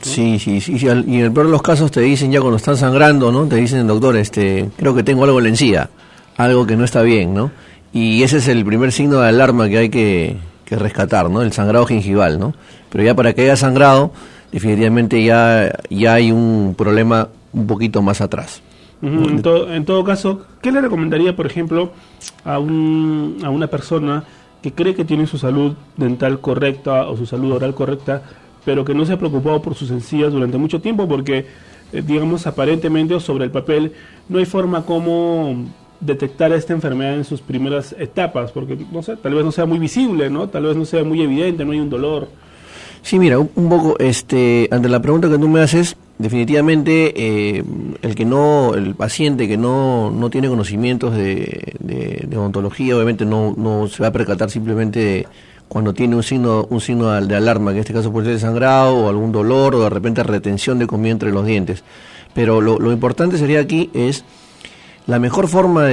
¿no? Sí, y en el peor de los casos te dicen ya cuando están sangrando, ¿no? Te dicen, doctor, creo que tengo algo en la encía, algo que no está bien, ¿no? Y ese es el primer signo de alarma que hay que rescatar, ¿no? El sangrado gingival, ¿no? Pero ya para que haya sangrado, definitivamente ya hay un problema un poquito más atrás. En todo caso, ¿qué le recomendaría, por ejemplo, a una persona que cree que tiene su salud dental correcta o su salud oral correcta, pero que no se ha preocupado por sus encías durante mucho tiempo? Porque, digamos, aparentemente o sobre el papel, no hay forma como detectar esta enfermedad en sus primeras etapas, porque, no sé, tal vez no sea muy visible, ¿no? Tal vez no sea muy evidente, no hay un dolor. Sí, mira, un poco, ante la pregunta que tú me haces, definitivamente el paciente que no tiene conocimientos de odontología, obviamente no se va a percatar simplemente cuando tiene un signo de alarma, que en este caso puede ser sangrado o algún dolor o de repente retención de comida entre los dientes. Pero lo importante sería aquí es la mejor forma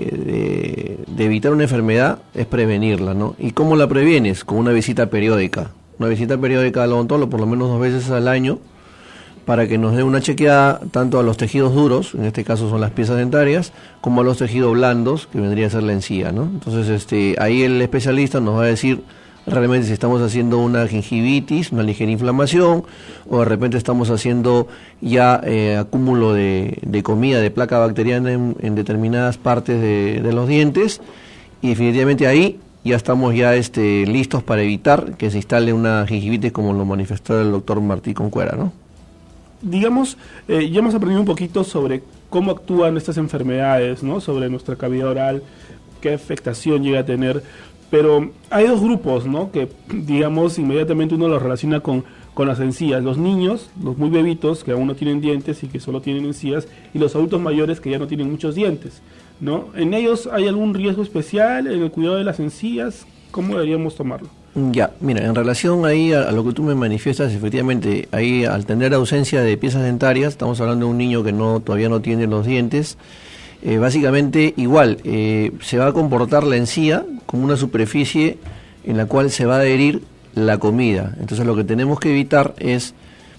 de evitar una enfermedad es prevenirla, ¿no? ¿Y cómo la previenes? Con una visita periódica. Una visita periódica al odontólogo, por lo menos 2 veces al año, para que nos dé una chequeada tanto a los tejidos duros, en este caso son las piezas dentarias, como a los tejidos blandos, que vendría a ser la encía, ¿no? Entonces, ahí el especialista nos va a decir realmente si estamos haciendo una gingivitis, una ligera inflamación, o de repente estamos haciendo ya acúmulo de comida, de placa bacteriana en determinadas partes de los dientes, y definitivamente ahí ya estamos listos para evitar que se instale una gingivitis como lo manifestó el doctor Martí Concuera, ¿no? Digamos, ya hemos aprendido un poquito sobre cómo actúan estas enfermedades, ¿no? Sobre nuestra cavidad oral, qué afectación llega a tener. Pero hay 2 grupos, ¿no? Que, digamos, inmediatamente uno los relaciona con las encías. Los niños, los muy bebitos, que aún no tienen dientes y que solo tienen encías, y los adultos mayores que ya no tienen muchos dientes, ¿no? ¿En ellos hay algún riesgo especial en el cuidado de las encías? ¿Cómo deberíamos tomarlo? Ya, mira, en relación ahí a lo que tú me manifiestas, efectivamente, ahí al tener ausencia de piezas dentarias, estamos hablando de un niño que todavía no tiene los dientes. Básicamente igual, se va a comportar la encía como una superficie en la cual se va a adherir la comida. Entonces lo que tenemos que evitar es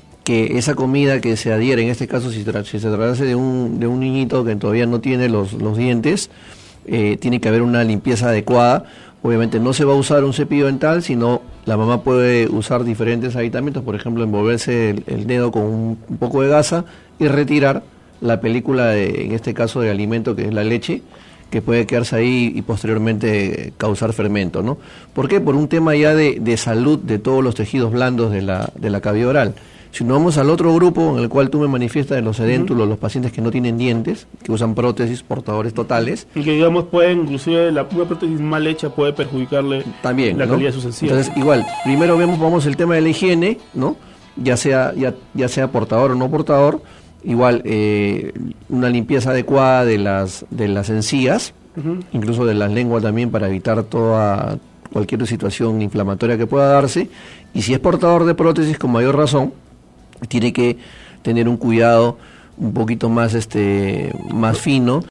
que esa comida que se adhiere, en este caso si se tratase de un niñito que todavía no tiene los dientes, tiene que haber una limpieza adecuada. Obviamente no se va a usar un cepillo dental, sino la mamá puede usar diferentes aditamentos, por ejemplo envolverse el dedo con un poco de gasa y retirar la película, en este caso de alimento, que es la leche, que puede quedarse ahí y posteriormente causar fermento, ¿no? ¿Por qué? Por un tema ya de salud de todos los tejidos blandos de la cavidad oral. Si nos vamos al otro grupo en el cual tú me manifiestas de los sedéntulos, los pacientes que no tienen dientes, que usan prótesis, portadores totales. Y que, digamos, pueden, inclusive una prótesis mal hecha puede perjudicarle también, la ¿no? calidad de sus encías. Entonces, igual, primero vamos el tema de la higiene, ¿no? Ya sea portador o no portador. Igual, una limpieza adecuada de las encías, incluso de las lenguas también, para evitar cualquier situación inflamatoria que pueda darse. Y si es portador de prótesis, con mayor razón, tiene que tener un cuidado un poquito más fino.